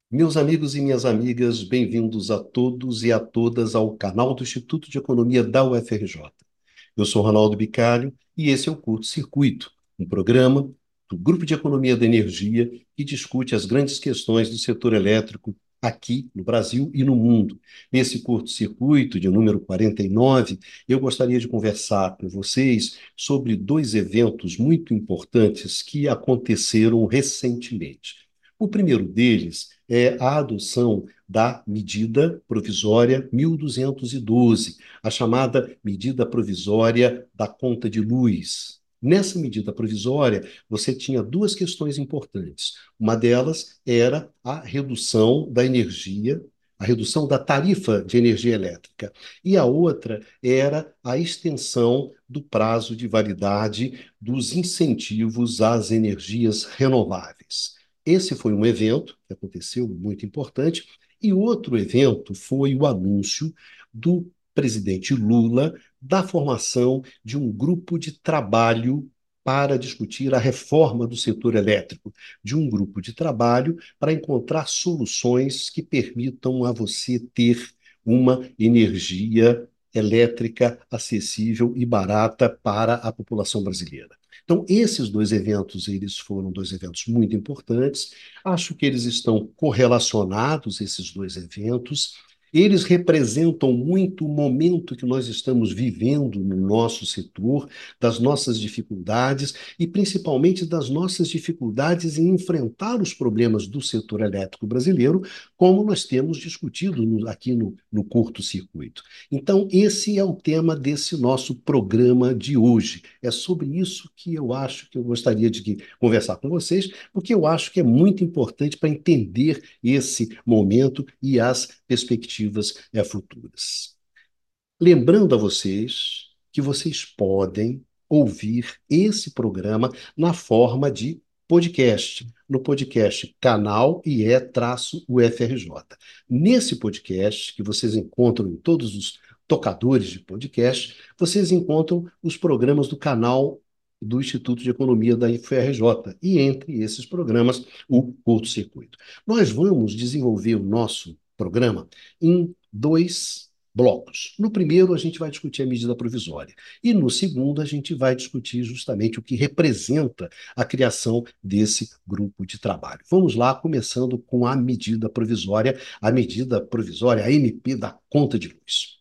Meus amigos e minhas amigas, bem-vindos a todos e a todas ao canal do Instituto de Economia da UFRJ. Eu sou Ronaldo Bicalho e esse é o Curto Circuito, um programa do Grupo de Economia da Energia que discute as grandes questões do setor elétrico aqui no Brasil e no mundo. Nesse curto circuito de número 49, eu gostaria de conversar com vocês sobre dois eventos muito importantes que aconteceram recentemente. O primeiro deles é a adoção da medida provisória 1212, a chamada medida provisória da conta de luz. Nessa medida provisória, você tinha duas questões importantes. Uma delas era a redução da energia, a redução da tarifa de energia elétrica. E a outra era a extensão do prazo de validade dos incentivos às energias renováveis. Esse foi um evento que aconteceu muito importante, e outro evento foi o anúncio do presidente Lula da formação de um grupo de trabalho para discutir a reforma do setor elétrico, de um grupo de trabalho para encontrar soluções que permitam a você ter uma energia elétrica acessível e barata para a população brasileira. Então, esses dois eventos, eles foram dois eventos muito importantes. Acho que eles estão correlacionados, esses dois eventos. Eles representam muito o momento que nós estamos vivendo no nosso setor, das nossas dificuldades e principalmente das nossas dificuldades em enfrentar os problemas do setor elétrico brasileiro, como nós temos discutido aqui no curto-circuito. Então, esse é o tema desse nosso programa de hoje. É sobre isso que eu acho que eu gostaria de conversar com vocês, porque eu acho que é muito importante para entender esse momento e as perspectivas futuras. Lembrando a vocês que vocês podem ouvir esse programa na forma de podcast, no podcast Canal IE-UFRJ. Nesse podcast, que vocês encontram em todos os tocadores de podcast, vocês encontram os programas do canal do Instituto de Economia da UFRJ, e entre esses programas, o Curto Circuito. Nós vamos desenvolver o nosso programa em dois blocos. No primeiro, a gente vai discutir a medida provisória. E no segundo, a gente vai discutir justamente o que representa a criação desse grupo de trabalho. Vamos lá, começando com a medida provisória, a MP da conta de luz.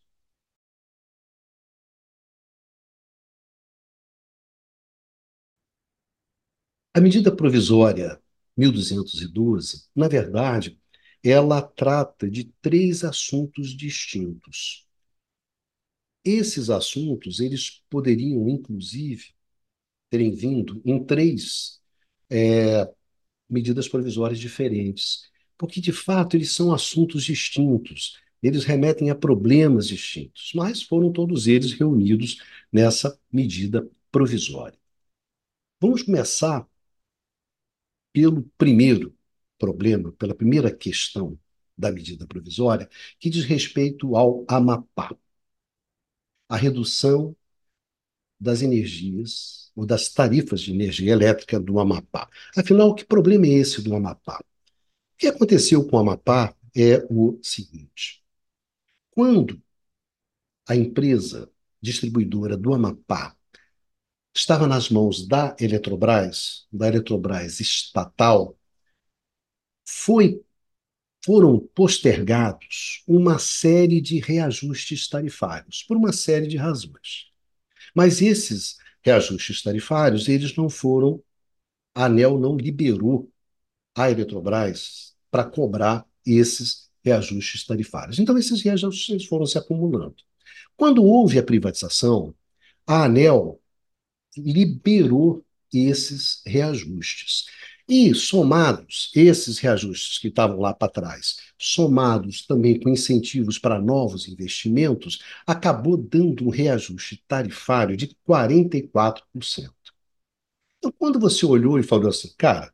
A medida provisória 1212, na verdade, ela trata de três assuntos distintos. Esses assuntos, eles poderiam, inclusive, terem vindo em três medidas provisórias diferentes, porque, de fato, eles são assuntos distintos, eles remetem a problemas distintos, mas foram todos eles reunidos nessa medida provisória. Vamos começar pelo primeiro problema, pela primeira questão da medida provisória, que diz respeito ao Amapá, a redução das energias ou das tarifas de energia elétrica do Amapá. Afinal, que problema é esse do Amapá? O que aconteceu com o Amapá é o seguinte: quando a empresa distribuidora do Amapá estava nas mãos da Eletrobras estatal, foi, foram postergados uma série de reajustes tarifários, por uma série de razões. Mas esses reajustes tarifários, eles não foram, a ANEEL não liberou a Eletrobras para cobrar esses reajustes tarifários. Então, esses reajustes foram se acumulando. Quando houve a privatização, a ANEEL liberou esses reajustes. E somados, esses reajustes que estavam lá para trás, somados também com incentivos para novos investimentos, acabou dando um reajuste tarifário de 44%. Então, quando você olhou e falou assim, cara,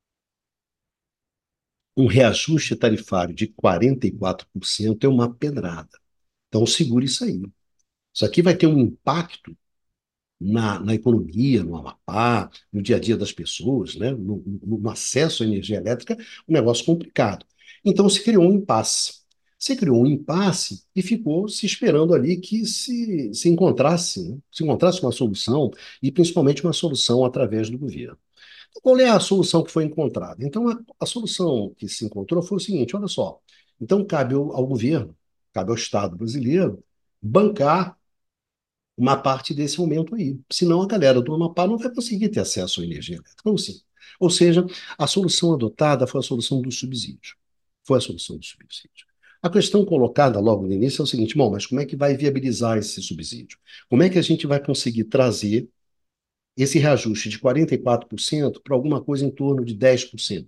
um reajuste tarifário de 44% é uma pedrada. Então, segure isso aí. Isso aqui vai ter um impacto na economia, no Amapá, no dia a dia das pessoas, né? No acesso à energia elétrica, um negócio complicado. Então se criou um impasse. Se criou um impasse e ficou se esperando ali que se encontrasse, né? Se encontrasse uma solução, e principalmente uma solução através do governo. Então, qual é a solução que foi encontrada? Então, a solução que se encontrou foi o seguinte: olha só. Então, cabe ao governo, cabe ao Estado brasileiro, bancar uma parte desse aumento aí. Senão a galera do Amapá não vai conseguir ter acesso à energia elétrica. Então, sim. Ou seja, a solução adotada foi a solução do subsídio. Foi a solução do subsídio. A questão colocada logo no início é o seguinte: bom, mas como é que vai viabilizar esse subsídio? Como é que a gente vai conseguir trazer esse reajuste de 44% para alguma coisa em torno de 10%,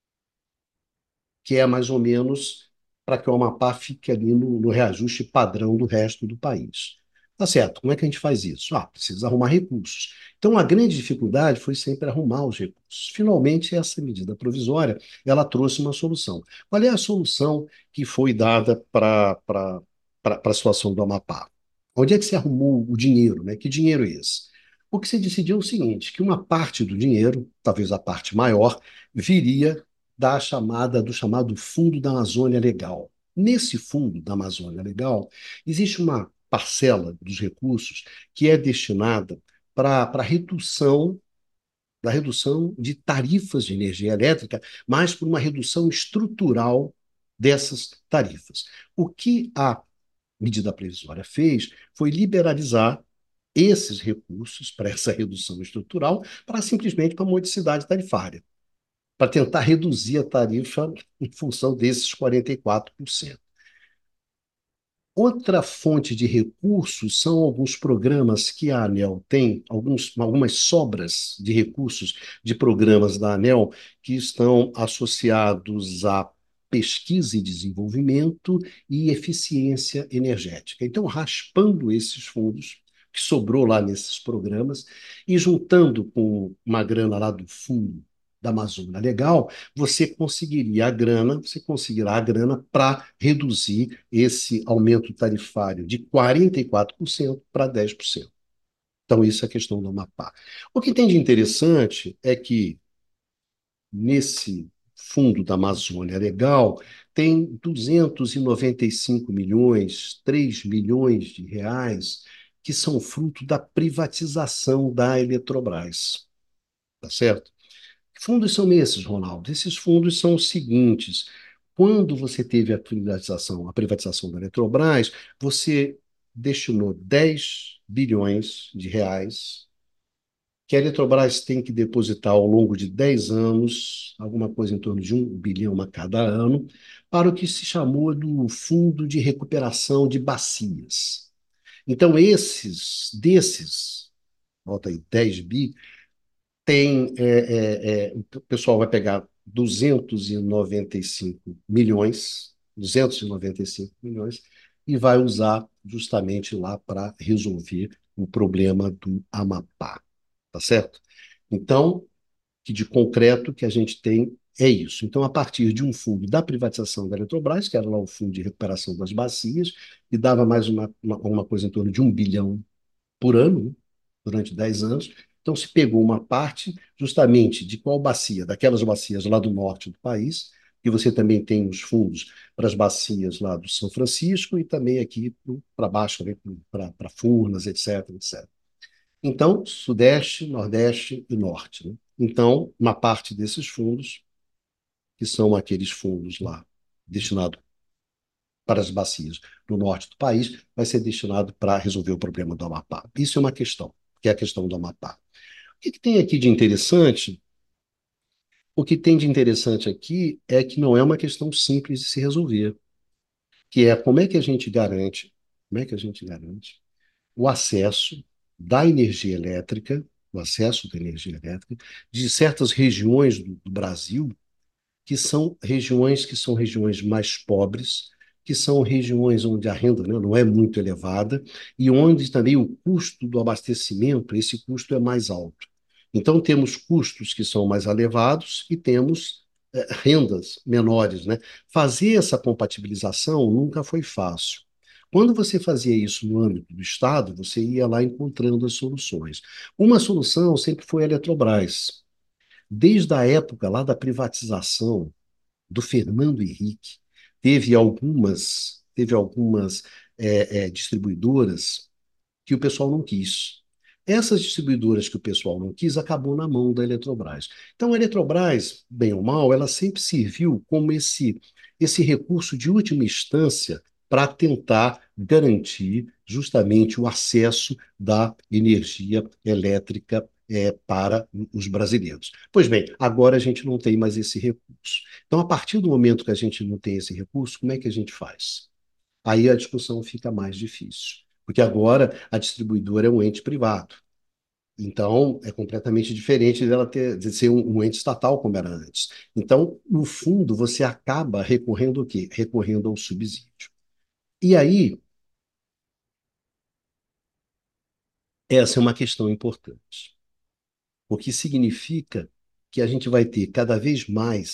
que é mais ou menos para que o Amapá fique ali no reajuste padrão do resto do país. Tá certo, como é que a gente faz isso? Precisa arrumar recursos. Então, a grande dificuldade foi sempre arrumar os recursos. Finalmente, essa medida provisória, ela trouxe uma solução. Qual é a solução que foi dada para a situação do Amapá? Onde é que se arrumou o dinheiro, né? Que dinheiro é esse? O que se decidiu é o seguinte, que uma parte do dinheiro, talvez a parte maior, viria do chamado Fundo da Amazônia Legal. Nesse Fundo da Amazônia Legal, existe uma parcela dos recursos que é destinada para a redução da redução de tarifas de energia elétrica, mas por uma redução estrutural dessas tarifas. O que a medida provisória fez foi liberalizar esses recursos para essa redução estrutural para simplesmente para a modicidade tarifária, para tentar reduzir a tarifa em função desses 44%. Outra fonte de recursos são alguns programas que a ANEEL tem, algumas sobras de recursos de programas da ANEEL que estão associados a pesquisa e desenvolvimento e eficiência energética. Então, raspando esses fundos que sobrou lá nesses programas e juntando com uma grana lá do fundo da Amazônia Legal, você conseguirá a grana para reduzir esse aumento tarifário de 44% para 10%. Então, isso é a questão do Amapá. O que tem de interessante é que nesse fundo da Amazônia Legal tem 295 milhões, 3 milhões de reais que são fruto da privatização da Eletrobras, tá certo? Que fundos são esses, Ronaldo? Esses fundos são os seguintes. Quando você teve a privatização da Eletrobras, você destinou 10 bilhões de reais que a Eletrobras tem que depositar ao longo de 10 anos, alguma coisa em torno de 1 bilhão a cada ano, para o que se chamou do Fundo de Recuperação de Bacias. Então, volta aí, 10 bi, o pessoal vai pegar 295 milhões, e vai usar justamente lá para resolver o problema do Amapá, tá certo? Então, que de concreto que a gente tem é isso. Então, a partir de um fundo da privatização da Eletrobras, que era lá o fundo de recuperação das bacias, e dava mais uma coisa em torno de 1 bilhão por ano, né, durante 10 anos. Então, se pegou uma parte justamente de qual bacia? Daquelas bacias lá do norte do país, e você também tem os fundos para as bacias lá do São Francisco e também aqui para baixo, né, para Furnas, etc, etc. Então, Sudeste, Nordeste e Norte, né? Então, uma parte desses fundos, que são aqueles fundos lá destinados para as bacias do norte do país, vai ser destinado para resolver o problema do Amapá. Isso é uma questão, que é a questão do Amapá. O que tem aqui de interessante? O que tem de interessante aqui é que não é uma questão simples de se resolver, que é como é que a gente garante o acesso da energia elétrica, o acesso da energia elétrica de certas regiões do Brasil que são regiões mais pobres, que são regiões onde a renda, né, não é muito elevada e onde também o custo do abastecimento, esse custo é mais alto. Então, temos custos que são mais elevados e temos rendas menores, né? Fazer essa compatibilização nunca foi fácil. Quando você fazia isso no âmbito do Estado, você ia lá encontrando as soluções. Uma solução sempre foi a Eletrobras. Desde a época lá da privatização do Fernando Henrique, teve algumas distribuidoras que o pessoal não quis. Essas distribuidoras que o pessoal não quis acabou na mão da Eletrobras. Então, a Eletrobras, bem ou mal, ela sempre serviu como esse recurso de última instância para tentar garantir justamente o acesso da energia elétrica para os brasileiros. Pois bem, agora a gente não tem mais esse recurso. Então, a partir do momento que a gente não tem esse recurso, como é que a gente faz? Aí a discussão fica mais difícil, porque agora a distribuidora é um ente privado. Então, é completamente diferente de ser um ente estatal como era antes. Então, no fundo, você acaba recorrendo ao quê? Recorrendo ao subsídio. E aí, essa é uma questão importante, porque significa que a gente vai ter cada vez mais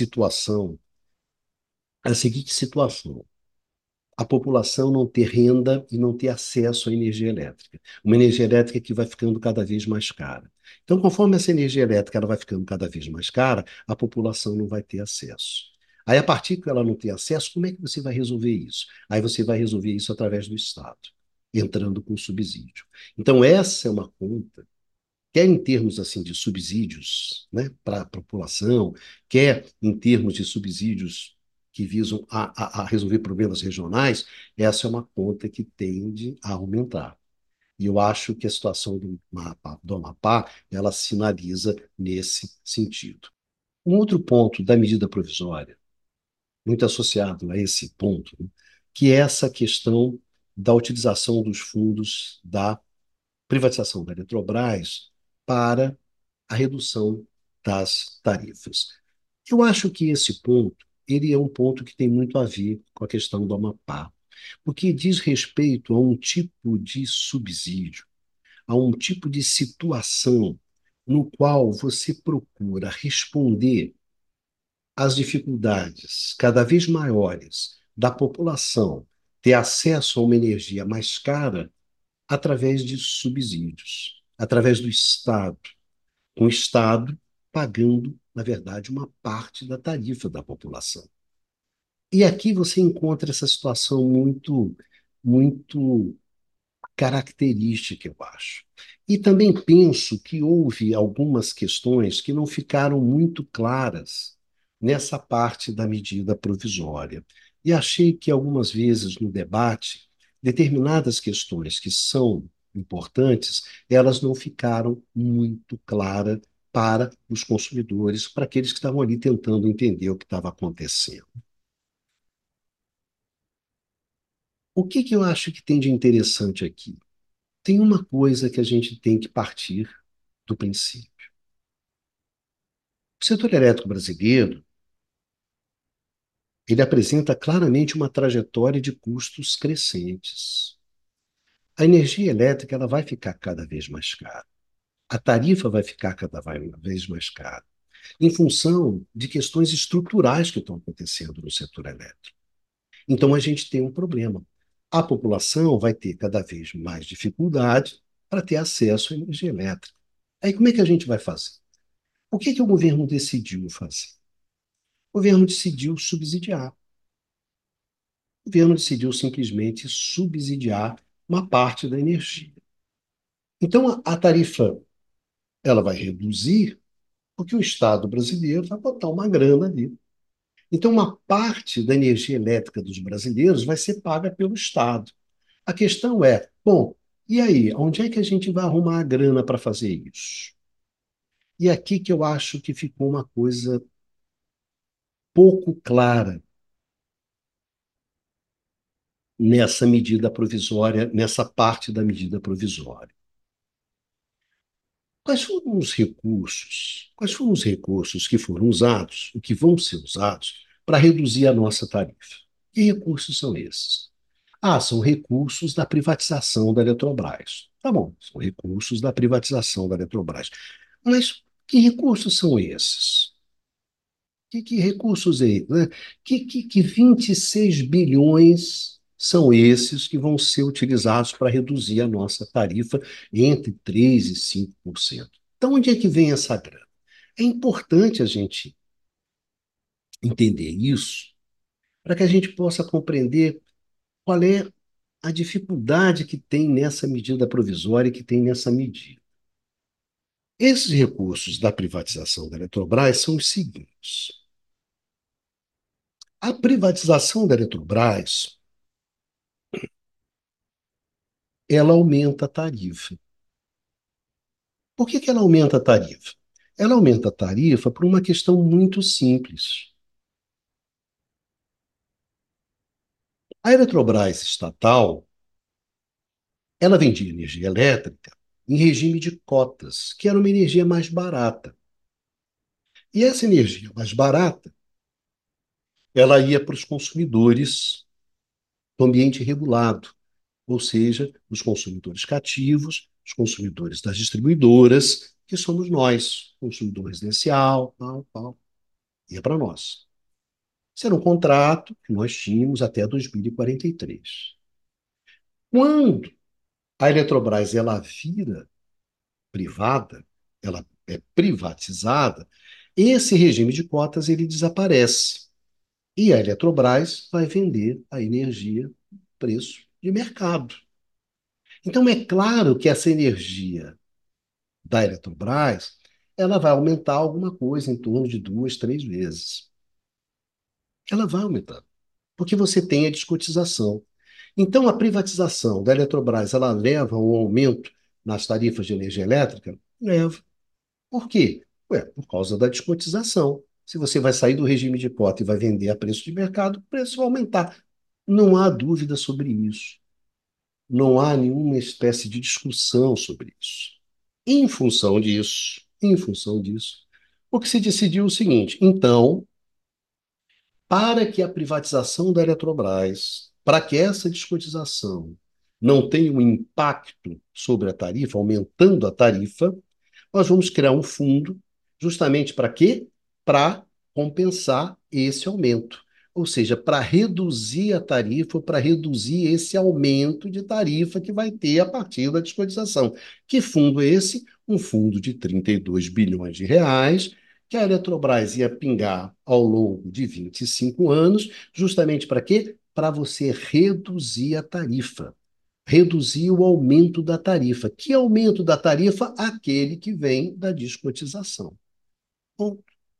a seguinte situação: a população não ter renda e não ter acesso à energia elétrica. Uma energia elétrica que vai ficando cada vez mais cara. Então, conforme essa energia elétrica ela vai ficando cada vez mais cara, a população não vai ter acesso. Aí, a partir que ela não tem acesso, como é que você vai resolver isso? Aí você vai resolver isso através do Estado, entrando com subsídio. Então, essa é uma conta quer em termos assim de subsídios, né, para a população, quer em termos de subsídios que visam a resolver problemas regionais, essa é uma conta que tende a aumentar. E eu acho que a situação do Amapá, ela sinaliza nesse sentido. Um outro ponto da medida provisória, muito associado a esse ponto, né, que é essa questão da utilização dos fundos da privatização da Eletrobras para a redução das tarifas. Eu acho que esse ponto, ele é um ponto que tem muito a ver com a questão do Amapá, porque diz respeito a um tipo de subsídio, a um tipo de situação no qual você procura responder às dificuldades cada vez maiores da população ter acesso a uma energia mais cara através de subsídios, através do Estado, com o Estado pagando, na verdade, uma parte da tarifa da população. E aqui você encontra essa situação muito característica, eu acho. E também penso que houve algumas questões que não ficaram muito claras nessa parte da medida provisória. E achei que algumas vezes no debate, determinadas questões que são importantes, elas não ficaram muito claras para os consumidores, para aqueles que estavam ali tentando entender o que estava acontecendo. O que que eu acho que tem de interessante aqui? Tem uma coisa que a gente tem que partir do princípio. O setor elétrico brasileiro, ele apresenta claramente uma trajetória de custos crescentes. A energia elétrica ela vai ficar cada vez mais cara. A tarifa vai ficar cada vez mais cara, em função de questões estruturais que estão acontecendo no setor elétrico. Então, a gente tem um problema. A população vai ter cada vez mais dificuldade para ter acesso à energia elétrica. Aí, como é que a gente vai fazer? O que que o governo decidiu fazer? O governo decidiu subsidiar. O governo decidiu simplesmente subsidiar uma parte da energia. Então, a tarifa ela vai reduzir porque o Estado brasileiro vai botar uma grana ali. Então, uma parte da energia elétrica dos brasileiros vai ser paga pelo Estado. A questão é, bom, e aí, onde é que a gente vai arrumar a grana para fazer isso? E aqui que eu acho que ficou uma coisa pouco clara nessa medida provisória, nessa parte da medida provisória. Quais foram os recursos? Quais foram os recursos que foram usados, o que vão ser usados, para reduzir a nossa tarifa? Que recursos são esses? Ah, são recursos da privatização da Eletrobras. Tá bom, são recursos da privatização da Eletrobras. Mas que recursos são esses? Que recursos aí, né? Que 26 bilhões são esses que vão ser utilizados para reduzir a nossa tarifa entre 3% e 5%? Então, onde é que vem essa grana? É importante a gente entender isso para que a gente possa compreender qual é a dificuldade que tem nessa medida provisória e que tem nessa medida. Esses recursos da privatização da Eletrobras são os seguintes. A privatização da Eletrobras, ela aumenta a tarifa. Por que que ela aumenta a tarifa? Ela aumenta a tarifa por uma questão muito simples. A Eletrobras estatal, ela vendia energia elétrica em regime de cotas, que era uma energia mais barata. E essa energia mais barata, ela ia para os consumidores do ambiente regulado, ou seja, os consumidores cativos, os consumidores das distribuidoras, que somos nós, consumidor residencial, tal, tal, ia para nós. Esse era um contrato que nós tínhamos até 2043. Quando a Eletrobras ela vira privada, ela é privatizada, esse regime de cotas ele desaparece. E a Eletrobras vai vender a energia preço de mercado. Então, é claro que essa energia da Eletrobras ela vai aumentar alguma coisa em torno de duas, três vezes. Ela vai aumentar, porque você tem a descotização. Então, a privatização da Eletrobras ela leva a um aumento nas tarifas de energia elétrica? Leva. Por quê? Ué, por causa da descotização. Se você vai sair do regime de cota e vai vender a preço de mercado, o preço vai aumentar. Não há dúvida sobre isso. Não há nenhuma espécie de discussão sobre isso. Em função disso, o que se decidiu é o seguinte: então, para que a privatização da Eletrobras, para que essa descotização não tenha um impacto sobre a tarifa, aumentando a tarifa, nós vamos criar um fundo justamente para quê? Para compensar esse aumento. Ou seja, para reduzir a tarifa, para reduzir esse aumento de tarifa que vai ter a partir da descotização. Que fundo é esse? Um fundo de 32 bilhões de reais, que a Eletrobras ia pingar ao longo de 25 anos, justamente para quê? Para você reduzir a tarifa, reduzir o aumento da tarifa. Que aumento da tarifa? Aquele que vem da descotização. Bom,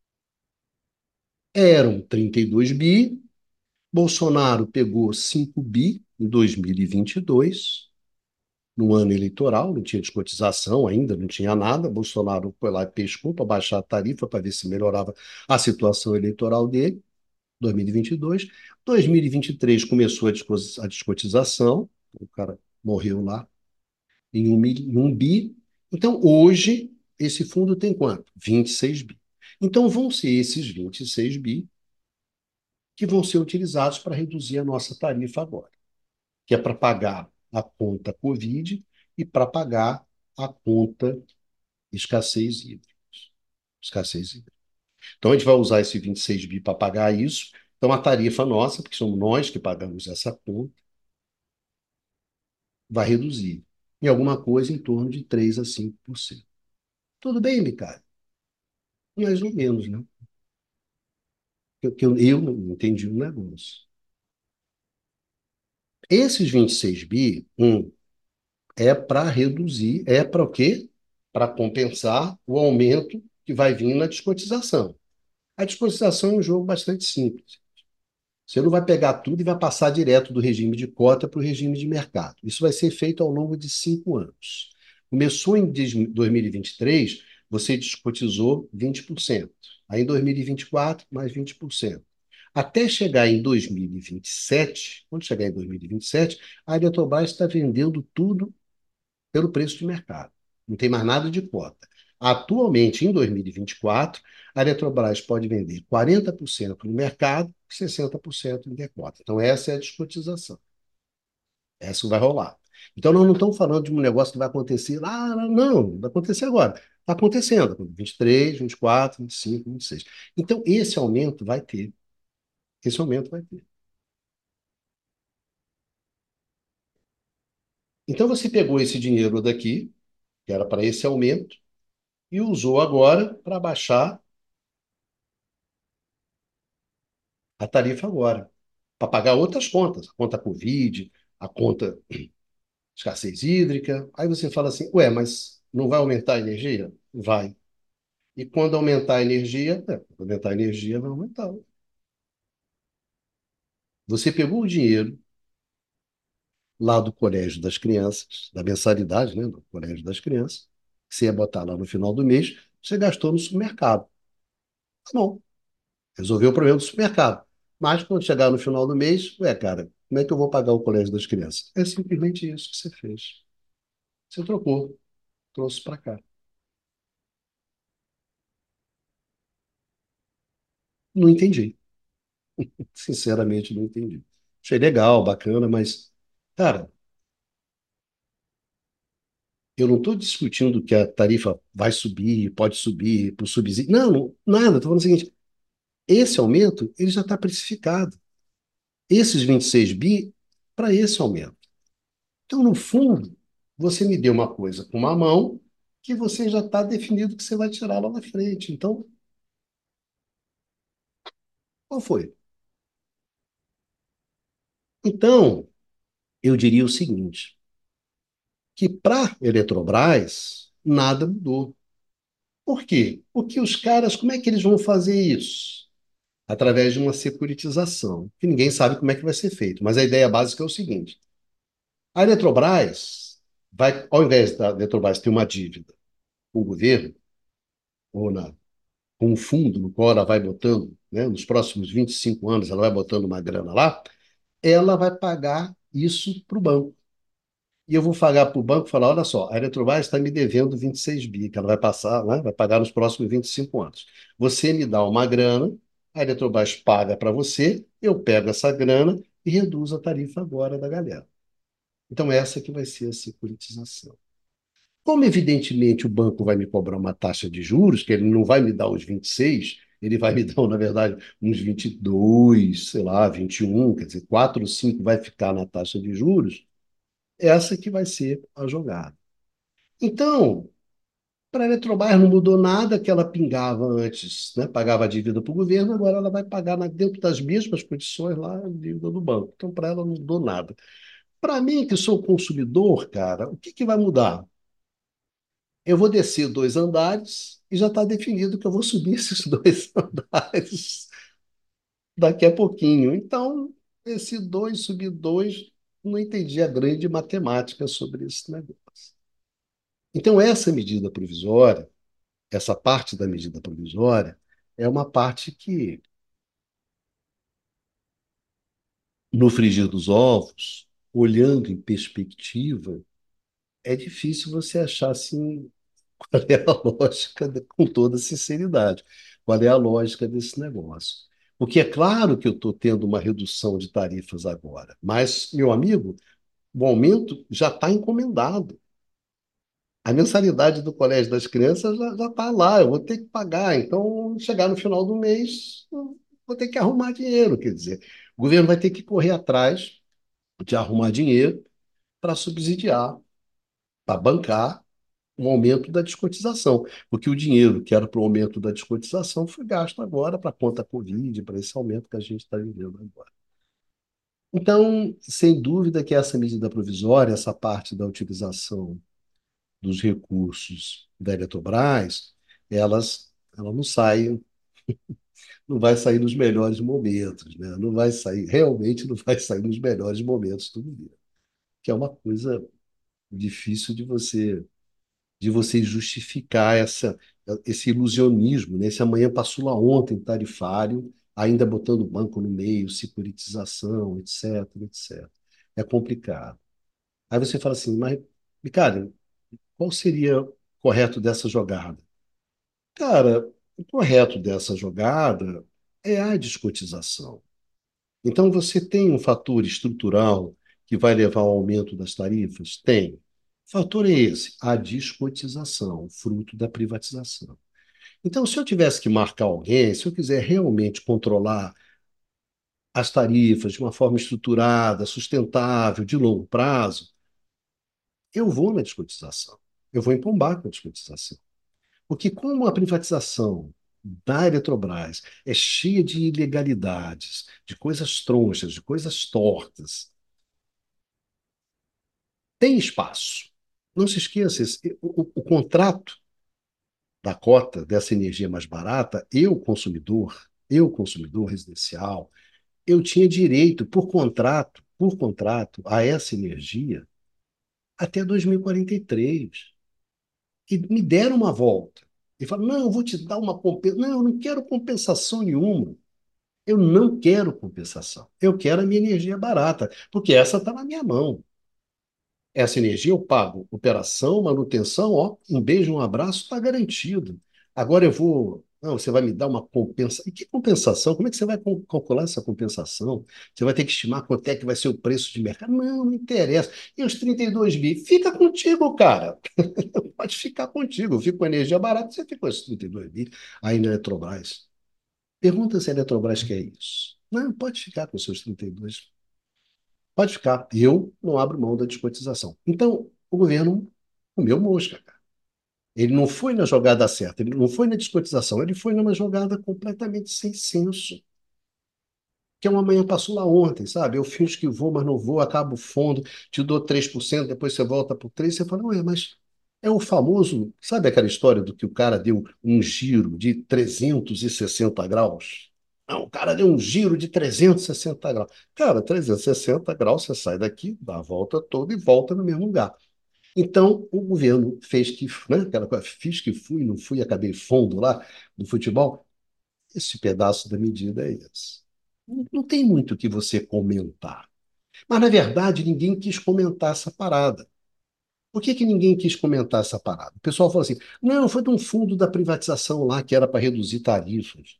eram 32 bi, Bolsonaro pegou 5 bi em 2022, no ano eleitoral, não tinha descotização ainda, não tinha nada. Bolsonaro foi lá e pescou para baixar a tarifa, para ver se melhorava a situação eleitoral dele, 2022. 2023 começou a descotização, o cara morreu lá em um bi. Então, hoje, esse fundo tem quanto? 26 bi. Então, vão ser esses 26 bi que vão ser utilizados para reduzir a nossa tarifa agora, que é para pagar a conta Covid e para pagar a conta escassez hídrica. Escassez hídrica. Então, a gente vai usar esse 26 bi para pagar isso. Então, a tarifa nossa, porque somos nós que pagamos essa conta, vai reduzir em alguma coisa em torno de 3 a 5%. Tudo bem, Ricardo? Mais ou menos, né? Que eu não entendi o negócio. Esses 26 bi, é para reduzir, é para o quê? Para compensar o aumento que vai vir na descotização. A descotização é um jogo bastante simples. Você não vai pegar tudo e vai passar direto do regime de cota para o regime de mercado. Isso vai ser feito ao longo de 5 anos. Começou em 2023, você descotizou 20%. Aí em 2024, mais 20%. Até chegar em 2027, quando chegar em 2027, a Eletrobras está vendendo tudo pelo preço de mercado. Não tem mais nada de cota. Atualmente, em 2024, a Eletrobras pode vender 40% no mercado e 60% em decota. Então, essa é a descotização. Essa vai rolar. Então, nós não estamos falando de um negócio que vai acontecer lá, não, vai acontecer agora. Está acontecendo, 23, 24, 25, 26. Então, esse aumento vai ter. Esse aumento vai ter. Então, você pegou esse dinheiro daqui, que era para esse aumento, e usou agora para baixar a tarifa agora, para pagar outras contas, a conta Covid, a conta escassez hídrica. Aí você fala assim, ué, mas não vai aumentar a energia? Vai. E quando aumentar a energia, quando aumentar a energia, vai aumentar. Você pegou o dinheiro lá do colégio das crianças, da mensalidade, né, do colégio das crianças, que você ia botar lá no final do mês, você gastou no supermercado. Tá bom, resolveu o problema do supermercado. Mas quando chegar no final do mês, ué, cara, como é que eu vou pagar o colégio das crianças? É simplesmente isso que você fez. Você trocou, trouxe para cá. Não entendi. Sinceramente, não entendi. Achei legal, bacana, mas, cara, eu não estou discutindo que a tarifa vai subir, pode subir por subsídio. Não, nada. Estou falando o seguinte: esse aumento ele já está precificado. Esses 26 bi para esse aumento. Então, no fundo, você me deu uma coisa com uma mão que você já está definido que você vai tirar lá na frente. Então, qual foi? Então, eu diria o seguinte, que para a Eletrobras, nada mudou. Por quê? Porque os caras, como é que eles vão fazer isso? Através de uma securitização, que ninguém sabe como é que vai ser feito. Mas a ideia básica é o seguinte: a Eletrobras vai, ao invés da Eletrobras ter uma dívida com o governo, ou com um fundo no qual ela vai botando, né, nos próximos 25 anos, ela vai botando uma grana lá, ela vai pagar isso para o banco. E eu vou pagar para o banco e falar: olha só, a Eletrobras está me devendo 26 bi, que ela vai passar, né, vai pagar nos próximos 25 anos. Você me dá uma grana, a Eletrobras paga para você, eu pego essa grana e reduzo a tarifa agora da galera. Então, essa que vai ser a securitização. Como, evidentemente, o banco vai me cobrar uma taxa de juros, que ele não vai me dar os 26, ele vai me dar, na verdade, uns 22, sei lá, 21, quer dizer, 4 ou 5 vai ficar na taxa de juros, essa que vai ser a jogada. Então, para a Eletrobras não mudou nada que ela pingava antes, né? Pagava a dívida para o governo, agora ela vai pagar dentro das mesmas condições lá a dívida do banco. Então, para ela não mudou nada. Para mim, que sou consumidor, cara, o que que vai mudar? Eu vou descer 2 andares e já está definido que eu vou subir esses 2 andares daqui a pouquinho. Então, esse dois subir dois, não entendi a grande matemática sobre esse negócio. Então, essa medida provisória, essa parte da medida provisória, é uma parte que, no frigir dos ovos, olhando em perspectiva, é difícil você achar assim qual é a lógica, com toda sinceridade, qual é a lógica desse negócio. Porque é claro que eu estou tendo uma redução de tarifas agora, mas, meu amigo, o aumento já está encomendado. A mensalidade do Colégio das Crianças já está lá, eu vou ter que pagar. Então, chegar no final do mês, eu vou ter que arrumar dinheiro. Quer dizer, o governo vai ter que correr atrás de arrumar dinheiro para subsidiar, para bancar um aumento da descotização, porque o dinheiro que era para o aumento da descotização foi gasto agora para a conta Covid, para esse aumento que a gente está vivendo agora. Então, sem dúvida que essa medida provisória, essa parte da utilização dos recursos da Eletrobras, ela não sai, não vai sair nos melhores momentos, né? Não vai sair, realmente não vai sair nos melhores momentos do governo, que é uma coisa difícil de você justificar esse ilusionismo, né? Esse amanhã passou lá ontem tarifário, ainda botando o banco no meio, securitização, etc, etc. É complicado. Aí você fala assim, mas, Ricardo, qual seria o correto dessa jogada? Cara, o correto dessa jogada é a descotização. Então, você tem um fator estrutural que vai levar ao aumento das tarifas? Tem. O fator é esse, a descotização, fruto da privatização. Então, se eu tivesse que marcar alguém, se eu quiser realmente controlar as tarifas de uma forma estruturada, sustentável, de longo prazo, eu vou na descotização. Eu vou empombar com a descotização. Porque como a privatização da Eletrobras é cheia de ilegalidades, de coisas tronchas, de coisas tortas, tem espaço. Não se esqueça, o contrato da cota dessa energia mais barata, eu, consumidor residencial, eu tinha direito, por contrato, a essa energia até 2043. E me deram uma volta. E falaram, não, eu vou te dar uma compensação. Não, eu não quero compensação nenhuma. Eu não quero compensação. Eu quero a minha energia barata, porque essa está na minha mão. Essa energia eu pago. Operação, manutenção, ó, um beijo, um abraço, está garantido. Agora eu vou. Não, você vai me dar uma compensação. E que compensação? Como é que você vai calcular essa compensação? Você vai ter que estimar quanto é que vai ser o preço de mercado? Não, não interessa. E os 32 bi? Fica contigo, cara. Pode ficar contigo. Eu fico com energia barata, você fica com esses 32 bi aí na Eletrobras. Pergunta se a Eletrobras quer isso. Não, pode ficar com os seus 32. Pode ficar. Eu não abro mão da descotização. Então, o governo comeu mosca, cara. Ele não foi na jogada certa, ele não foi na descotização, ele foi numa jogada completamente sem senso. Que é uma manhã passou lá ontem, sabe? Eu finjo que vou, mas não vou, acabo o fundo, te dou 3%, depois você volta por 3%, você fala, ué, mas é o famoso, sabe aquela história do que o cara deu um giro de 360 graus? Não, o cara deu um giro de 360 graus. Cara, 360 graus, você sai daqui, dá a volta toda e volta no mesmo lugar. Então, o governo fez que, né, aquela coisa, fiz que fui, não fui, acabei fundo lá do futebol. Esse pedaço da medida é esse. Não tem muito o que você comentar. Mas, na verdade, ninguém quis comentar essa parada. Por que que ninguém quis comentar essa parada? O pessoal falou assim: não, foi de um fundo da privatização lá que era para reduzir tarifas.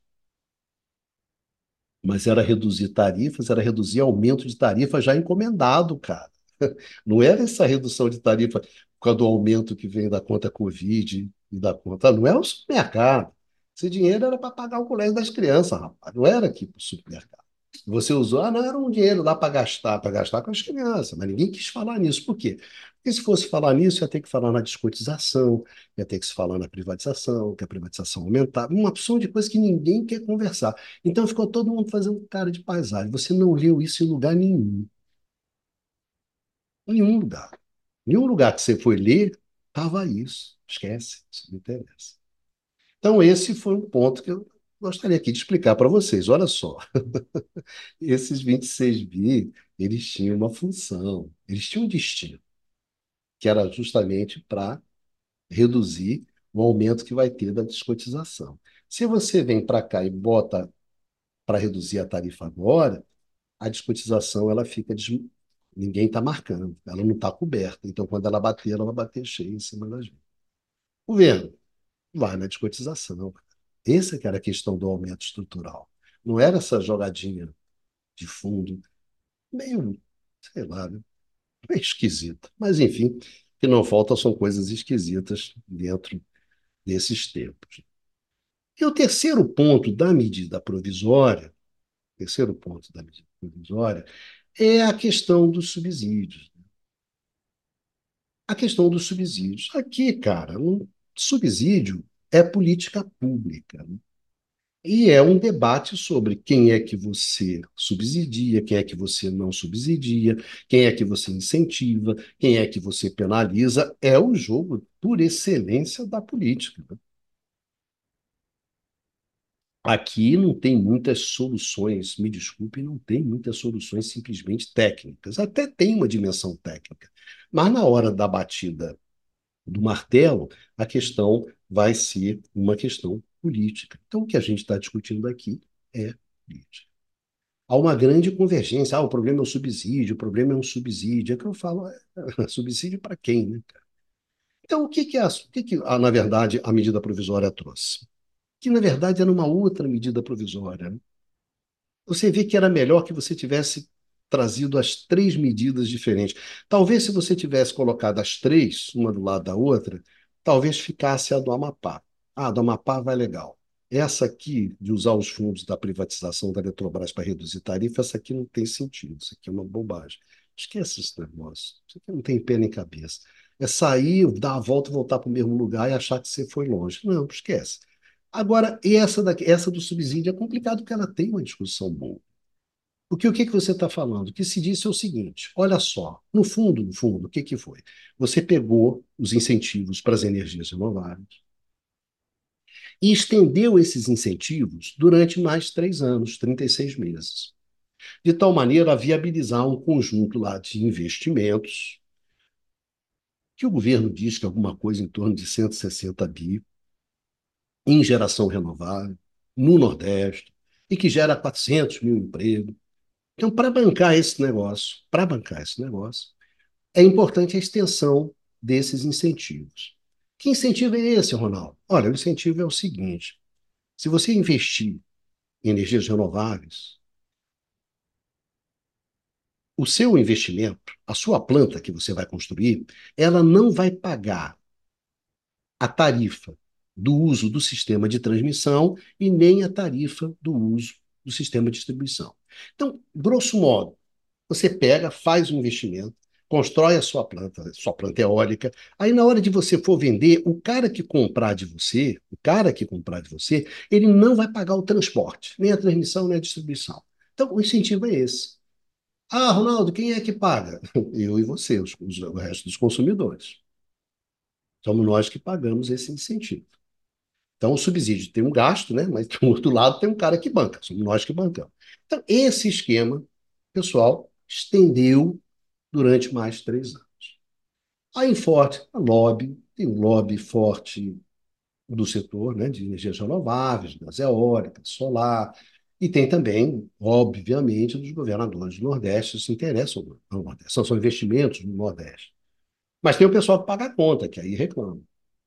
Mas era reduzir tarifas, era reduzir aumento de tarifa já encomendado, cara. Não era essa redução de tarifa por causa do aumento que vem da conta Covid e da conta. Não é o supermercado. Esse dinheiro era para pagar o colégio das crianças, rapaz. Não era aqui para o supermercado. Você usou, ah, não, era um dinheiro lá para gastar com as crianças, mas ninguém quis falar nisso. Por quê? Porque se fosse falar nisso, ia ter que falar na descotização, ia ter que se falar na privatização, que a privatização aumentava, uma opção de coisa que ninguém quer conversar. Então ficou todo mundo fazendo cara de paisagem. Você não leu isso em lugar nenhum. Nenhum lugar. Nenhum lugar que você foi ler, estava isso. Esquece, isso não interessa. Então, esse foi um ponto que eu gostaria aqui de explicar para vocês. Olha só, esses 26 bi, eles tinham uma função, eles tinham um destino, que era justamente para reduzir o aumento que vai ter da descotização. Se você vem para cá e bota para reduzir a tarifa agora, a descotização ela fica ninguém está marcando, ela não está coberta. Então, quando ela bater, ela vai bater cheia em cima das gente. O governo vai na descotização. Essa que era a questão do aumento estrutural. Não era essa jogadinha de fundo, meio, sei lá, né? Meio esquisita. Mas, enfim, o que não falta são coisas esquisitas dentro desses tempos. E o terceiro ponto da medida provisória, terceiro ponto da medida provisória, é a questão dos subsídios. A questão dos subsídios. Aqui, cara, um subsídio é política pública. E é um debate sobre quem é que você subsidia, quem é que você não subsidia, quem é que você incentiva, quem é que você penaliza. É o jogo por excelência da política, né? Aqui não tem muitas soluções, me desculpe, não tem muitas soluções simplesmente técnicas. Até tem uma dimensão técnica, mas na hora da batida do martelo, a questão vai ser uma questão política. Então, o que a gente está discutindo aqui é política. Há uma grande convergência. Ah, o problema é o subsídio, o problema é um subsídio. É que eu falo, subsídio para quem, né? Então, na verdade, a medida provisória trouxe? Que, na verdade, era uma outra medida provisória, né? Você vê que era melhor que você tivesse trazido as três medidas diferentes. Talvez se você tivesse colocado as três, uma do lado da outra, talvez ficasse a do Amapá. Ah, a do Amapá vai legal. Essa aqui, de usar os fundos da privatização da Eletrobras para reduzir tarifa, essa aqui não tem sentido. Isso aqui é uma bobagem. Esquece esse negócio. Isso aqui não tem pé nem cabeça. É sair, dar a volta, voltar para o mesmo lugar e achar que você foi longe. Não, esquece. Agora, essa do subsídio é complicado porque ela tem uma discussão boa. Porque o que que você está falando? O que se disse é o seguinte: olha só, no fundo, o que que foi? Você pegou os incentivos para as energias renováveis e estendeu esses incentivos durante mais 3 anos, 36 meses, de tal maneira a viabilizar um conjunto lá de investimentos, que o governo diz que é alguma coisa em torno de 160 bi, em geração renovável, no Nordeste, e que gera 400 mil empregos. Então, para bancar esse negócio, é importante a extensão desses incentivos. Que incentivo é esse, Ronaldo? Olha, o incentivo é o seguinte: se você investir em energias renováveis, o seu investimento, a sua planta que você vai construir, ela não vai pagar a tarifa do uso do sistema de transmissão e nem a tarifa do uso do sistema de distribuição. Então, grosso modo, você pega, faz um investimento, constrói a sua planta eólica. Aí, na hora de você for vender, o cara que comprar de você, ele não vai pagar o transporte, nem a transmissão, nem a distribuição. Então, o incentivo é esse. Ah, Ronaldo, quem é que paga? Eu e você, o resto dos consumidores. Somos nós que pagamos esse incentivo. Então, o subsídio tem um gasto, né? Mas do outro lado tem um cara que banca, somos nós que bancamos. Então, esse esquema, pessoal, estendeu durante mais 3 anos. Aí, forte, a lobby, tem um lobby forte do setor, né, de energias renováveis, das eólicas, solar, e tem também, obviamente, dos governadores do Nordeste que se interessam no Nordeste. São investimentos no Nordeste. Mas tem o pessoal que paga a conta, que aí reclama.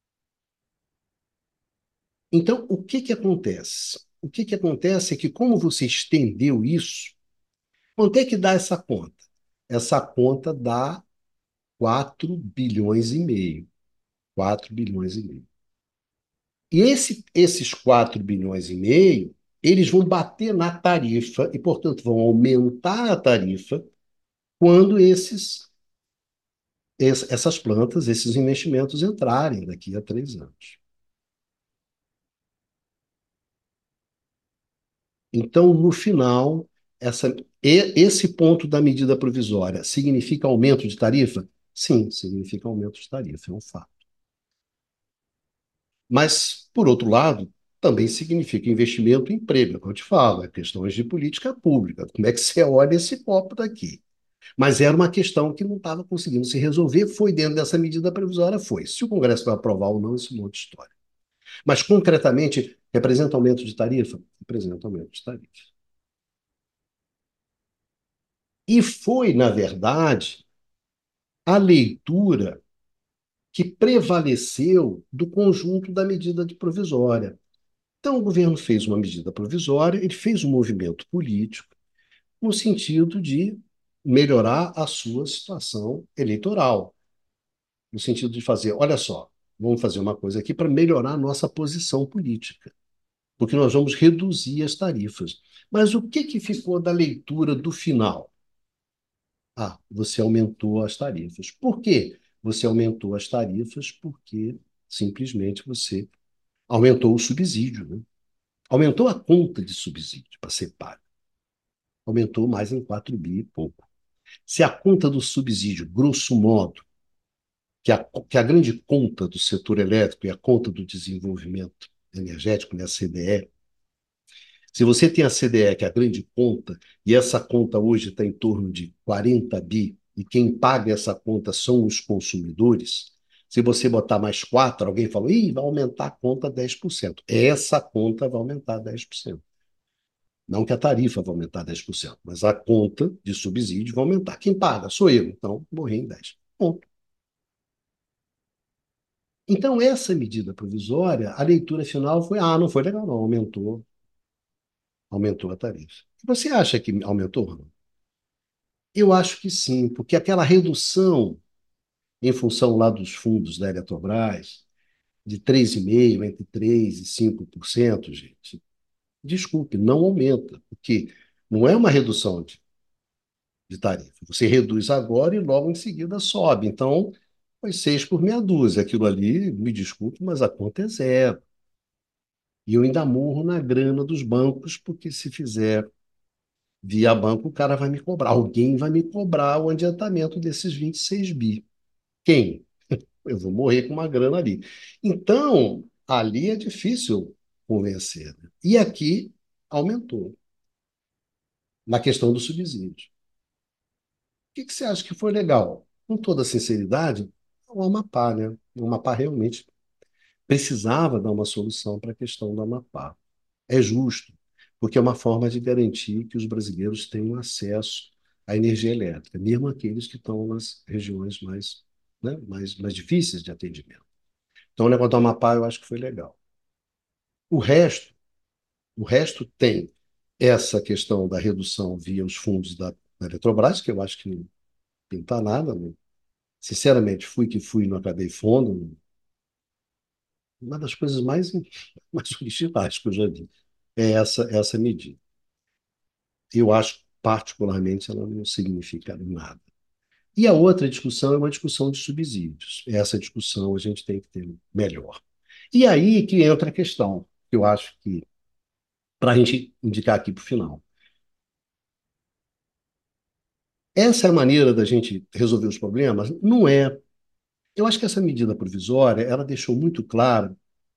Então, o que que acontece? O que que acontece é que, como você estendeu isso, quanto é que dá essa conta? Essa conta dá 4 bilhões e meio. 4 bilhões e meio. E esses 4 bilhões e meio, eles vão bater na tarifa e, portanto, vão aumentar a tarifa quando essas plantas, esses investimentos entrarem daqui a 3 anos. Então, no final, esse ponto da medida provisória significa aumento de tarifa? Sim, significa aumento de tarifa, é um fato. Mas, por outro lado, também significa investimento em emprego, é o que eu te falo, é questões de política pública. Como é que você olha esse copo daqui? Mas era uma questão que não estava conseguindo se resolver, foi dentro dessa medida provisória, foi. Se o Congresso vai aprovar ou não, isso é uma outra história. Mas, concretamente, representa aumento de tarifa? Representa aumento de tarifa. E foi, na verdade, a leitura que prevaleceu do conjunto da medida de provisória. Então, o governo fez uma medida provisória, ele fez um movimento político no sentido de melhorar a sua situação eleitoral, no sentido de fazer, olha só, vamos fazer uma coisa aqui para melhorar a nossa posição política, porque nós vamos reduzir as tarifas. Mas o que que ficou da leitura do final? Ah, você aumentou as tarifas. Por quê? Você aumentou as tarifas porque simplesmente você aumentou o subsídio, né? Aumentou a conta de subsídio para ser pago. Aumentou mais em 4 bi e pouco. Se a conta do subsídio, grosso modo, que a grande conta do setor elétrico e a conta do desenvolvimento energético, né, a CDE, se você tem a CDE, que é a grande conta, e essa conta hoje está em torno de 40 bi, e quem paga essa conta são os consumidores, se você botar mais 4, alguém falou, ih, vai aumentar a conta 10%. Essa conta vai aumentar 10%. Não que a tarifa vai aumentar 10%, mas a conta de subsídio vai aumentar. Quem paga? Sou eu, então morri em 10. Ponto. Então, essa medida provisória, a leitura final foi: ah, não foi legal, não, aumentou a tarifa. Você acha que aumentou, Ronaldo? Eu acho que sim, porque aquela redução em função lá dos fundos da Eletrobras, de 3,5%, entre 3% e 5%, gente, desculpe, não aumenta, porque não é uma redução de tarifa. Você reduz agora e logo em seguida sobe. Então, foi 6 por meia dúzia. Aquilo ali, me desculpe, mas a conta é zero. E eu ainda morro na grana dos bancos, porque se fizer via banco, o cara vai me cobrar. Alguém vai me cobrar o adiantamento desses 26 bi. Quem? Eu vou morrer com uma grana ali. Então, ali é difícil convencer, né? E aqui aumentou, na questão do subsídio. O que você acha que foi legal? Com toda sinceridade, o Amapá, né? O Amapá realmente precisava dar uma solução para a questão do Amapá. É justo, porque é uma forma de garantir que os brasileiros tenham acesso à energia elétrica, mesmo aqueles que estão nas regiões mais, né, mais difíceis de atendimento. Então, o negócio do Amapá eu acho que foi legal. O resto, o resto tem essa questão da redução via os fundos da Eletrobras, que eu acho que não pinta nada. Né? Sinceramente, fui que fui, não acabei fundo. Uma das coisas mais originais que eu já vi é essa medida. Eu acho, particularmente, ela não significa nada. E a outra discussão é uma discussão de subsídios. Essa discussão a gente tem que ter melhor. E aí que entra a questão, que eu acho que, para a gente indicar aqui para o final. Essa é a maneira da gente resolver os problemas? Não é. Eu acho que essa medida provisória, ela deixou muito claro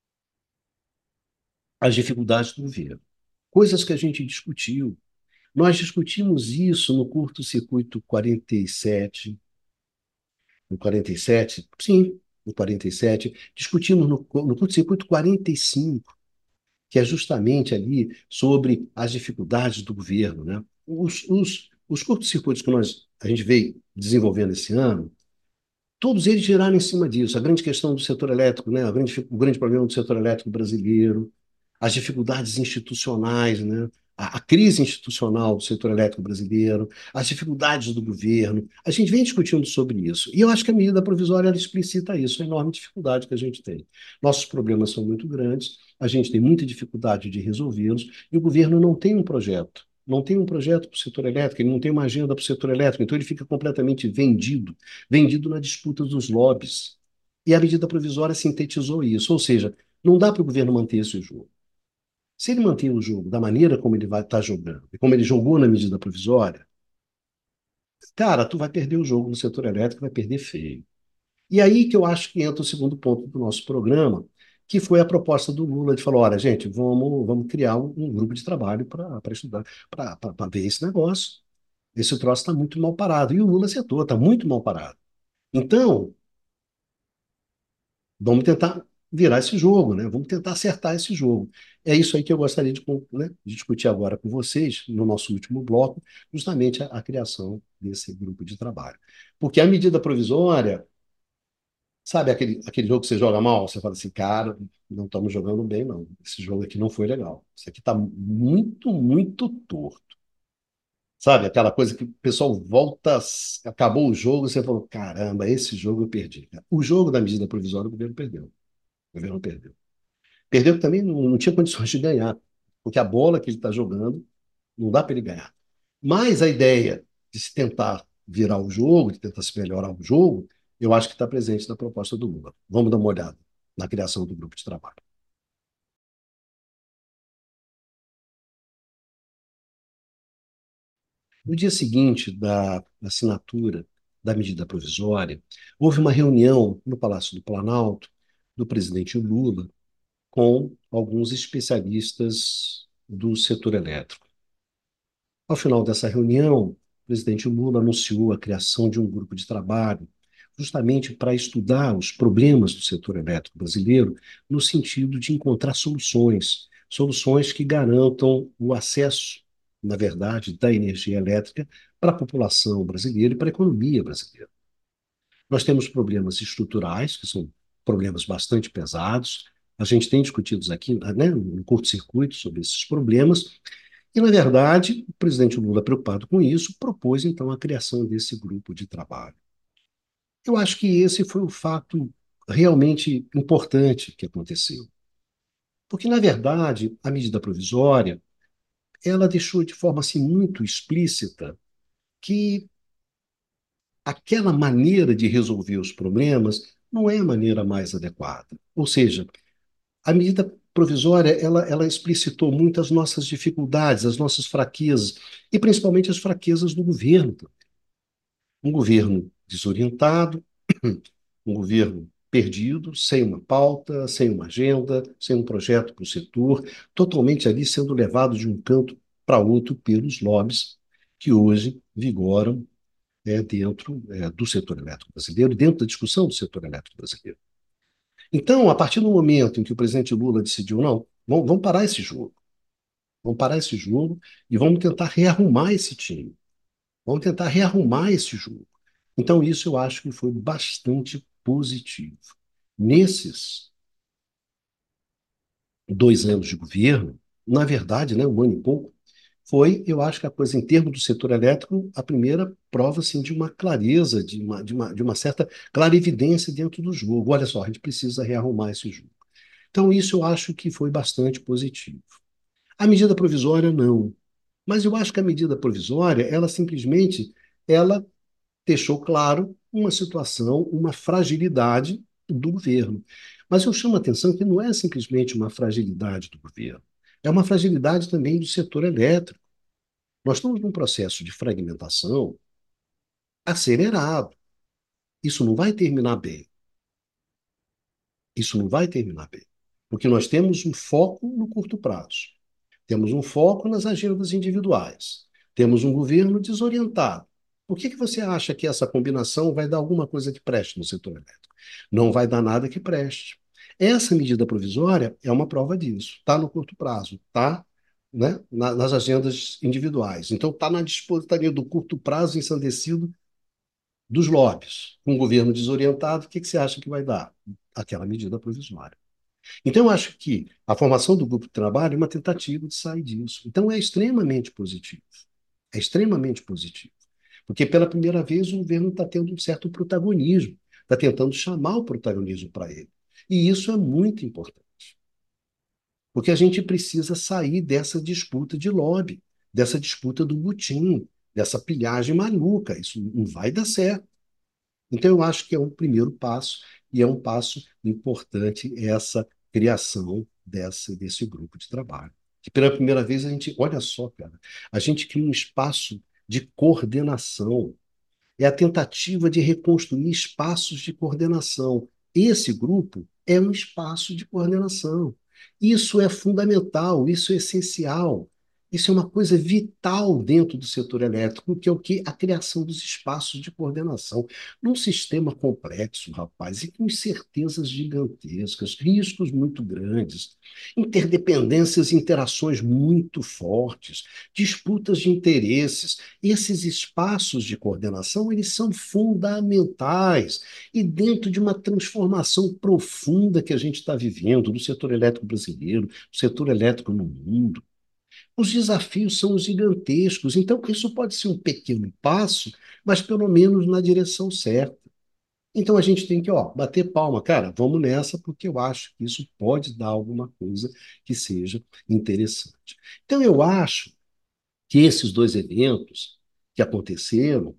as dificuldades do governo. Coisas que a gente discutiu. Nós discutimos isso no curto-circuito 47, no 47, sim, no 47. Discutimos no curto-circuito 45, que é justamente ali sobre as dificuldades do governo, né? Os curtos-circuitos que a gente veio desenvolvendo esse ano, todos eles giraram em cima disso. A grande questão do setor elétrico, né? O grande problema do setor elétrico brasileiro, as dificuldades institucionais, né? A crise institucional do setor elétrico brasileiro, as dificuldades do governo. A gente vem discutindo sobre isso. E eu acho que a medida provisória ela explicita isso, a enorme dificuldade que a gente tem. Nossos problemas são muito grandes, a gente tem muita dificuldade de resolvê-los, e o governo não tem um projeto. Não tem um projeto para o setor elétrico, ele não tem uma agenda para o setor elétrico, então ele fica completamente vendido na disputa dos lobbies. E a medida provisória sintetizou isso, ou seja, não dá para o governo manter esse jogo. Se ele manter o jogo da maneira como ele vai estar jogando, e como ele jogou na medida provisória, cara, tu vai perder o jogo no setor elétrico, vai perder feio. E aí que eu acho que entra o segundo ponto do nosso programa, que foi a proposta do Lula de falar, olha, gente, vamos criar um grupo de trabalho para estudar, para ver esse negócio. Esse troço está muito mal parado. E o Lula acertou, está muito mal parado. Então, vamos tentar virar esse jogo, né? Vamos tentar acertar esse jogo. É isso aí que eu gostaria né, de discutir agora com vocês, no nosso último bloco, justamente a criação desse grupo de trabalho. Porque a medida provisória, sabe aquele jogo que você joga mal? Você fala assim, cara, não estamos jogando bem, não. Esse jogo aqui não foi legal. Isso aqui está muito, muito torto. Sabe, aquela coisa que o pessoal volta, acabou o jogo, você falou, caramba, esse jogo eu perdi. O jogo da medida provisória o governo perdeu. O governo perdeu. Perdeu que também não tinha condições de ganhar, porque a bola que ele está jogando não dá para ele ganhar. Mas a ideia de se tentar virar o jogo, de tentar se melhorar o jogo, eu acho que está presente na proposta do Lula. Vamos dar uma olhada na criação do grupo de trabalho. No dia seguinte da assinatura da medida provisória, houve uma reunião no Palácio do Planalto do presidente Lula com alguns especialistas do setor elétrico. Ao final dessa reunião, o presidente Lula anunciou a criação de um grupo de trabalho justamente para estudar os problemas do setor elétrico brasileiro no sentido de encontrar soluções que garantam o acesso, na verdade, da energia elétrica para a população brasileira e para a economia brasileira. Nós temos problemas estruturais, que são problemas bastante pesados. A gente tem discutido aqui, né, no curto-circuito sobre esses problemas, e, na verdade, o presidente Lula, preocupado com isso, propôs, então, a criação desse grupo de trabalho. Eu acho que esse foi o fato realmente importante que aconteceu. Porque, na verdade, a medida provisória, ela deixou de forma assim, muito explícita que aquela maneira de resolver os problemas não é a maneira mais adequada. Ou seja, a medida provisória, ela explicitou muito as nossas dificuldades, as nossas fraquezas, e principalmente as fraquezas do governo. Um governo desorientado, um governo perdido, sem uma pauta, sem uma agenda, sem um projeto para o setor, totalmente ali sendo levado de um canto para outro pelos lobbies que hoje vigoram dentro do setor elétrico brasileiro, dentro da discussão do setor elétrico brasileiro. Então, a partir do momento em que o presidente Lula decidiu, não, vamos parar esse jogo, vamos parar esse jogo e vamos tentar rearrumar esse time, vamos tentar rearrumar esse jogo. Então, isso eu acho que foi bastante positivo. Nesses 2 anos de governo, na verdade, né, um ano e pouco, foi, eu acho que a coisa, em termos do setor elétrico, a primeira prova assim, de uma clareza, de uma certa clarividência dentro do jogo. Olha só, a gente precisa rearrumar esse jogo. Então, isso eu acho que foi bastante positivo. A medida provisória, não. Mas eu acho que a medida provisória, ela simplesmente, ela deixou claro uma situação, uma fragilidade do governo. Mas eu chamo a atenção que não é simplesmente uma fragilidade do governo, é uma fragilidade também do setor elétrico. Nós estamos num processo de fragmentação acelerado. Isso não vai terminar bem. Isso não vai terminar bem. Porque nós temos um foco no curto prazo. Temos um foco nas agendas individuais. Temos um governo desorientado. Por que você acha que essa combinação vai dar alguma coisa que preste no setor elétrico? Não vai dar nada que preste. Essa medida provisória é uma prova disso. Está no curto prazo, está, né, nas agendas individuais. Então, está na disputa do curto prazo ensandecido dos lobbies. Com um governo desorientado, o que você acha que vai dar? Aquela medida provisória. Então, eu acho que a formação do grupo de trabalho é uma tentativa de sair disso. Então, é extremamente positivo. É extremamente positivo. Porque, pela primeira vez, o governo está tendo um certo protagonismo, está tentando chamar o protagonismo para ele. E isso é muito importante. Porque a gente precisa sair dessa disputa de lobby, dessa disputa do butim, dessa pilhagem maluca. Isso não vai dar certo. Então, eu acho que é um primeiro passo, e é um passo importante essa criação desse grupo de trabalho. Que pela primeira vez a gente, olha só, cara, a gente cria um espaço de coordenação, é a tentativa de reconstruir espaços de coordenação. Esse grupo é um espaço de coordenação. Isso é fundamental, isso é essencial. Isso é uma coisa vital dentro do setor elétrico, que é o que? A criação dos espaços de coordenação. Num sistema complexo, rapaz, e com incertezas gigantescas, riscos muito grandes, interdependências e interações muito fortes, disputas de interesses. Esses espaços de coordenação, eles são fundamentais. E dentro de uma transformação profunda que a gente está vivendo no setor elétrico brasileiro, no setor elétrico no mundo, os desafios são gigantescos. Então, isso pode ser um pequeno passo, mas pelo menos na direção certa. Então, a gente tem que, bater palma. Cara, vamos nessa, porque eu acho que isso pode dar alguma coisa que seja interessante. Então, eu acho que esses dois eventos que aconteceram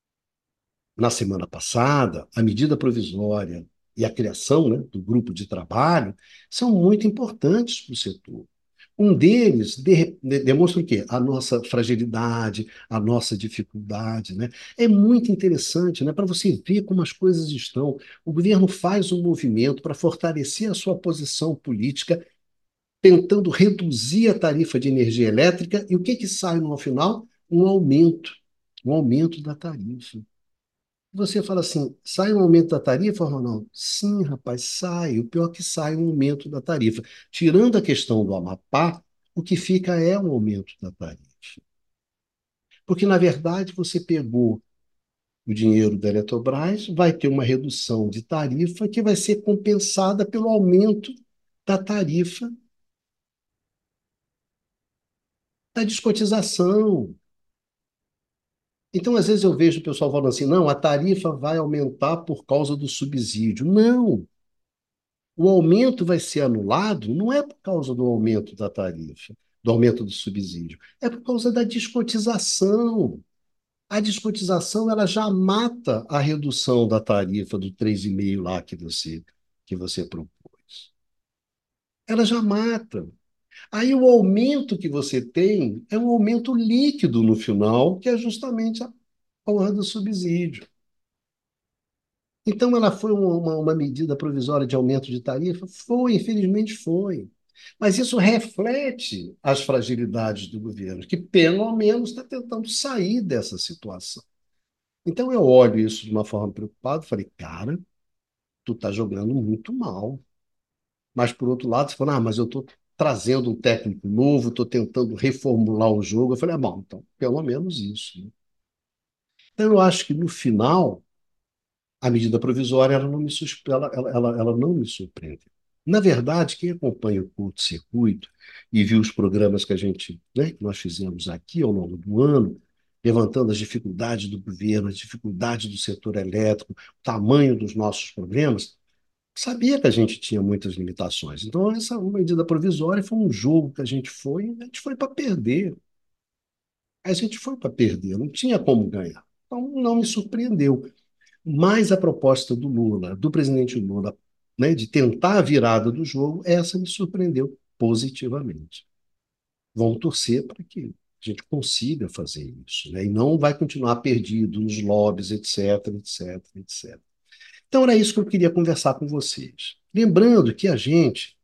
na semana passada, a medida provisória e a criação, né, do grupo de trabalho, são muito importantes para o setor. Um deles demonstra o quê? A nossa fragilidade, a nossa dificuldade, né? É muito interessante, né, para você ver como as coisas estão. O governo faz um movimento para fortalecer a sua posição política, tentando reduzir a tarifa de energia elétrica, e o que que sai no final? Um aumento da tarifa. Você fala assim, sai um aumento da tarifa, Ronaldo? Sim, rapaz, sai. O pior é que sai um aumento da tarifa. Tirando a questão do Amapá, o que fica é um aumento da tarifa. Porque, na verdade, você pegou o dinheiro da Eletrobras, vai ter uma redução de tarifa que vai ser compensada pelo aumento da tarifa da descotização. Então, às vezes eu vejo o pessoal falando assim, não, a tarifa vai aumentar por causa do subsídio. Não, o aumento vai ser anulado não é por causa do aumento da tarifa, do aumento do subsídio, é por causa da descotização. A descotização ela já mata a redução da tarifa do 3,5 lá que você propôs. ela já mata. Aí o aumento que você tem é um aumento líquido no final, que é justamente a porra do subsídio. Então, ela foi uma medida provisória de aumento de tarifa? Foi, infelizmente foi. Mas isso reflete as fragilidades do governo, que pelo menos está tentando sair dessa situação. Então, eu olho isso de uma forma preocupada e falei, cara, tu está jogando muito mal. Mas, por outro lado, você fala, ah, mas eu estou trazendo um técnico novo, estou tentando reformular o jogo. Eu falei, ah, bom, então, pelo menos isso, né? Então, eu acho que no final a medida provisória ela não me surpreende. Na verdade, quem acompanha o curto-circuito e viu os programas que que nós fizemos aqui ao longo do ano, levantando as dificuldades do governo, as dificuldades do setor elétrico, o tamanho dos nossos problemas, sabia que a gente tinha muitas limitações. Então, essa medida provisória foi um jogo que a gente foi para perder. A gente foi para perder, não tinha como ganhar. Então, não me surpreendeu. Mas a proposta do Lula, do presidente Lula, né, de tentar a virada do jogo, essa me surpreendeu positivamente. Vamos torcer para que a gente consiga fazer isso, né, e não vai continuar perdido nos lobbies, etc, etc, etc. Então era isso que eu queria conversar com vocês. Lembrando que a gente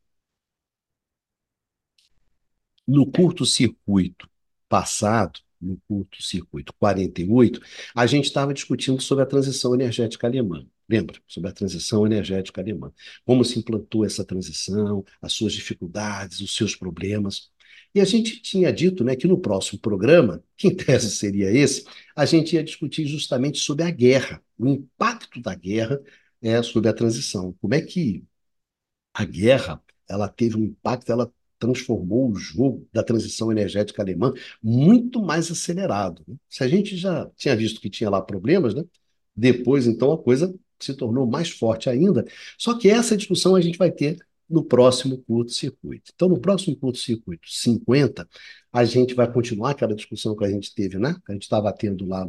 no curto-circuito passado, no curto-circuito 48, a gente estava discutindo sobre a transição energética alemã. Lembra? Sobre a transição energética alemã. Como se implantou essa transição, as suas dificuldades, os seus problemas. E a gente tinha dito, né, que no próximo programa, que em tese seria esse, a gente ia discutir justamente sobre a guerra, o impacto da guerra sobre a transição. Como é que a guerra, ela teve um impacto, ela transformou o jogo da transição energética alemã muito mais acelerado, né? Se a gente já tinha visto que tinha lá problemas, né? Depois, então, a coisa se tornou mais forte ainda. Só que essa discussão a gente vai ter no próximo curto-circuito. Então, no próximo curto-circuito 50, a gente vai continuar aquela discussão que a gente teve, né? Que a gente estava tendo lá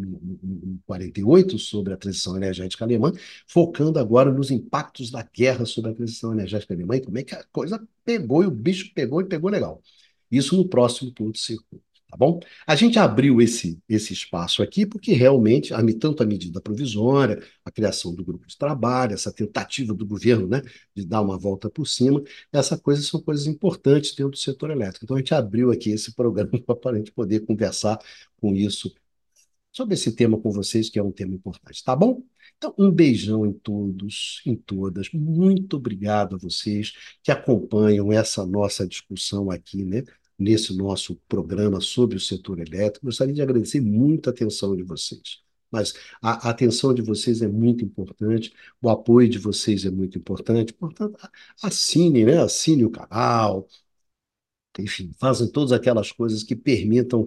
no 48 sobre a transição energética alemã, focando agora nos impactos da guerra sobre a transição energética alemã e como é que a coisa pegou e o bicho pegou e pegou legal. Isso no próximo ponto circuito, tá bom? A gente abriu esse espaço aqui porque realmente, tanto a medida provisória, a criação do grupo de trabalho, essa tentativa do governo, né, de dar uma volta por cima, essas coisas são coisas importantes dentro do setor elétrico. Então a gente abriu aqui esse programa para a gente poder conversar com isso sobre esse tema com vocês, que é um tema importante, tá bom? Então, um beijão em todos, em todas. Muito obrigado a vocês que acompanham essa nossa discussão aqui, né? Nesse nosso programa sobre o setor elétrico. Gostaria de agradecer muito a atenção de vocês. Mas a atenção de vocês é muito importante, o apoio de vocês é muito importante. Portanto, assine, né? Assine o canal, enfim, fazem todas aquelas coisas que permitam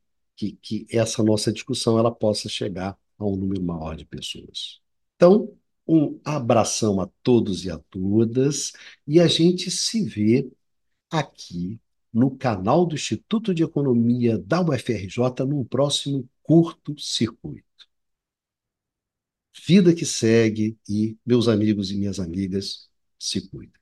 que essa nossa discussão ela possa chegar a um número maior de pessoas. Então, um abração a todos e a todas, e a gente se vê aqui no canal do Instituto de Economia da UFRJ num próximo curto circuito. Vida que segue e meus amigos e minhas amigas se cuidem.